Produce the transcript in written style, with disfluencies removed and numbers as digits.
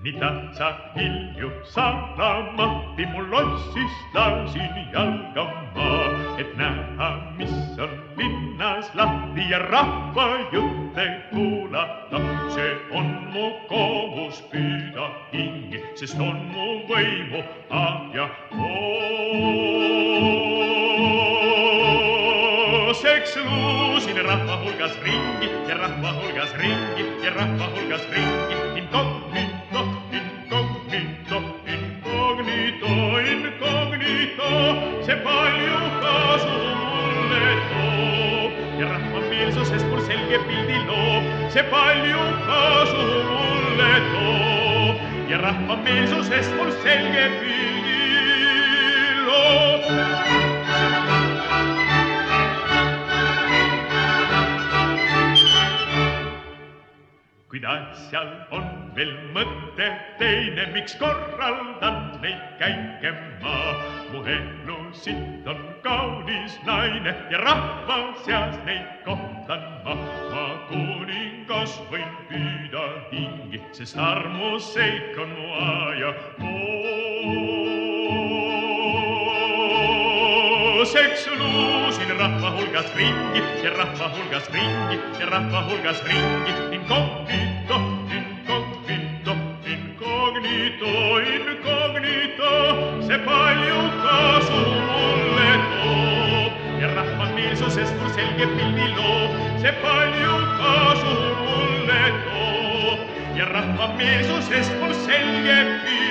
Mitä sä hilju sanomatti, mul lossis lasin jalgamaa, et näha, mis on linnas lahti ja rahva jutte kuulata. See on mu kohus püüda hingi, sest on mu võimu ja kooseks luusin rahva hulgas ringi ja rahva hulgas ringi ja rahva hulgas ringi. Incognito, incognito, incognito, incognito, see palju kasu mulle toob ja rahvameelsusest mul selge pildi loob. See palju kasu mulle toob ja rahvameelsusest mul selge pildi loob. Kuid asjal on veel mõte teine, miks korraldan neid käike ma. Mu elu siit on kaunis naine ja rahva seas neid kohtan ma. Ma kuningas võin püüda hingi, sest armuseik on mu aja kooseks luusin rahva hulgas ringi ja rahva hulgas ringi ja rahva hulgas ringi. Incognito, incognito, incognito, incognito, see palju kasu mulle toob ja rahvameelsusest mul selge pildi loob. See palju kasu mulle toob ja rahvameelsusest mul selge pildi